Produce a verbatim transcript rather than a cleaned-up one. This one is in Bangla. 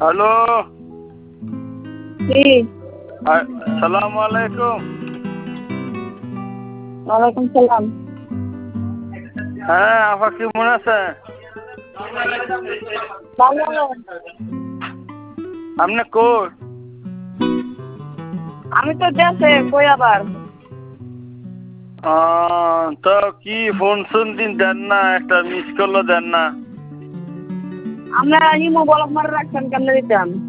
হ্যালো। জি। আসসালামু আলাইকুম। ওয়ালাইকুম সালাম। হ্যাঁ, আপা কেমন আছেন? ভালো। আপনি কই? আমি তো দেশে, কই আবার? আহ, তো কি ফোন শুন দিন দেন না, একটা মিস কলও দেন না। আমরা ইমো ব্লক মারে রাখছেন, কেমনে দিতাম?